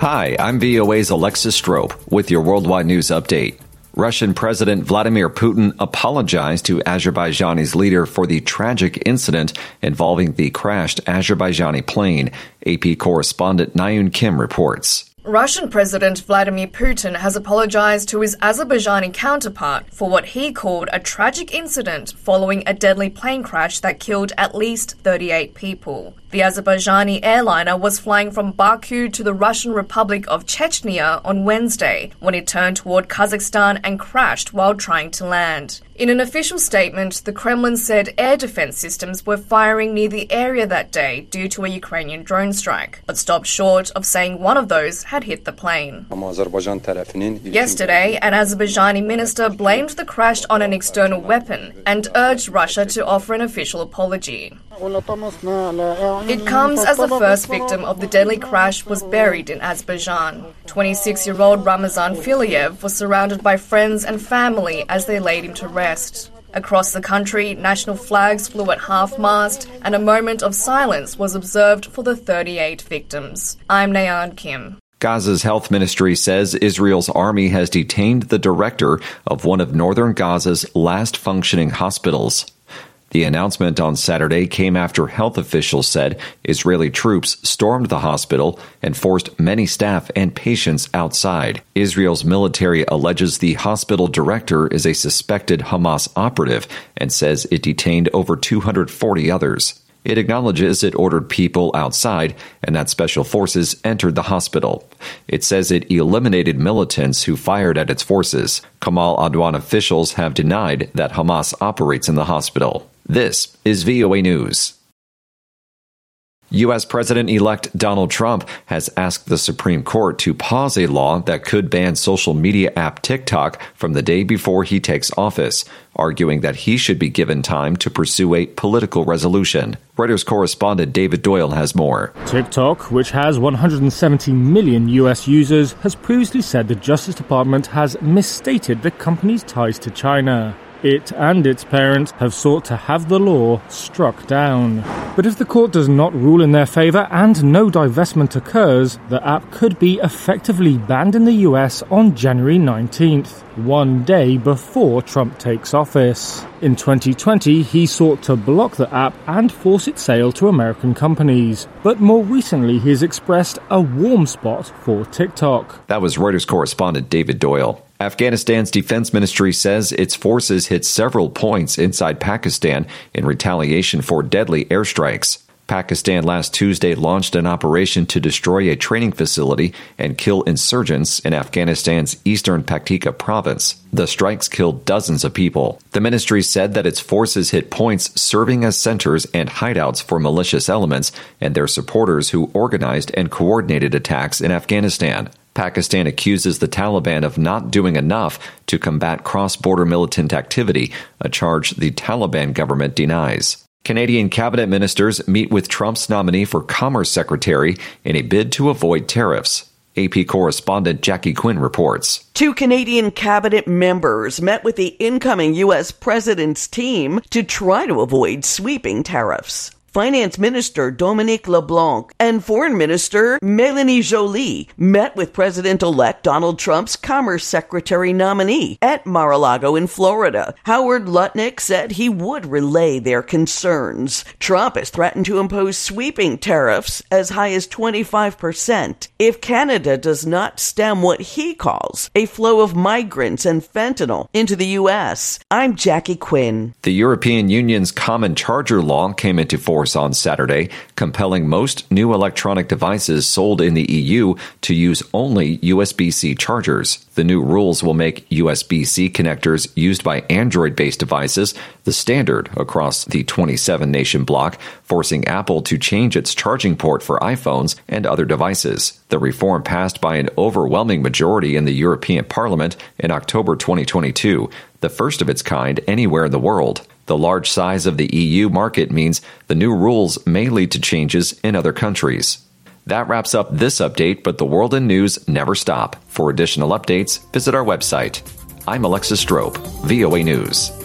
Hi, I'm VOA's Alexis Strope with your worldwide news update. Russian President Vladimir Putin apologized to Azerbaijani's leader for the tragic incident involving the crashed Azerbaijani plane. AP correspondent Nayun Kim reports. Russian President Vladimir Putin has apologized to his Azerbaijani counterpart for what he called a tragic incident following a deadly plane crash that killed at least 38 people. The Azerbaijani airliner was flying from Baku to the Russian Republic of Chechnya on Wednesday when it turned toward Kazakhstan and crashed while trying to land. In an official statement, the Kremlin said air defense systems were firing near the area that day due to a Ukrainian drone strike, but stopped short of saying one of those had hit the plane. Yesterday, an Azerbaijani minister blamed the crash on an external weapon and urged Russia to offer an official apology. It comes as the first victim of the deadly crash was buried in Azerbaijan. 26-year-old Ramazan Filiev was surrounded by friends and family as they laid him to rest. Across the country, national flags flew at half-mast and a moment of silence was observed for the 38 victims. I'm Nayun Kim. Gaza's health ministry says Israel's army has detained the director of one of northern Gaza's last functioning hospitals. The announcement on Saturday came after health officials said Israeli troops stormed the hospital and forced many staff and patients outside. Israel's military alleges the hospital director is a suspected Hamas operative and says it detained over 240 others. It acknowledges it ordered people outside and that special forces entered the hospital. It says it eliminated militants who fired at its forces. Kamal Adwan officials have denied that Hamas operates in the hospital. This is VOA News. U.S. President-elect Donald Trump has asked the Supreme Court to pause a law that could ban social media app TikTok from the day before he takes office, arguing that he should be given time to pursue a political resolution. Reuters correspondent David Doyle has more. TikTok, which has 170 million U.S. users, has previously said the Justice Department has misstated the company's ties to China. It and its parents have sought to have the law struck down. But if the court does not rule in their favour and no divestment occurs, the app could be effectively banned in the US on January 19th, one day before Trump takes office. In 2020, he sought to block the app and force its sale to American companies. But more recently, he has expressed a warm spot for TikTok. That was Reuters correspondent David Doyle. Afghanistan's defense ministry says its forces hit several points inside Pakistan in retaliation for deadly airstrikes. Pakistan last Tuesday launched an operation to destroy a training facility and kill insurgents in Afghanistan's eastern Paktika province. The strikes killed dozens of people. The ministry said that its forces hit points serving as centers and hideouts for malicious elements and their supporters who organized and coordinated attacks in Afghanistan. Pakistan accuses the Taliban of not doing enough to combat cross-border militant activity, a charge the Taliban government denies. Canadian cabinet ministers meet with Trump's nominee for Commerce Secretary in a bid to avoid tariffs. AP correspondent Jackie Quinn reports. 2 Canadian cabinet members met with the incoming U.S. president's team to try to avoid sweeping tariffs. Finance Minister Dominique LeBlanc and Foreign Minister Mélanie Joly met with President-elect Donald Trump's Commerce Secretary nominee at Mar-a-Lago in Florida. Howard Lutnick said he would relay their concerns. Trump has threatened to impose sweeping tariffs as high as 25% if Canada does not stem what he calls a flow of migrants and fentanyl into the U.S. I'm Jackie Quinn. The European Union's Common Charger Law came into force on Saturday, compelling most new electronic devices sold in the EU to use only USB-C chargers. The new rules will make USB-C connectors used by Android-based devices the standard across the 27-nation bloc, forcing Apple to change its charging port for iPhones and other devices. The reform passed by an overwhelming majority in the European Parliament in October 2022, the first of its kind anywhere in the world. The large size of the EU market means the new rules may lead to changes in other countries. That wraps up this update, but the world and news never stop. For additional updates, visit our website. I'm Alexis Strope, VOA News.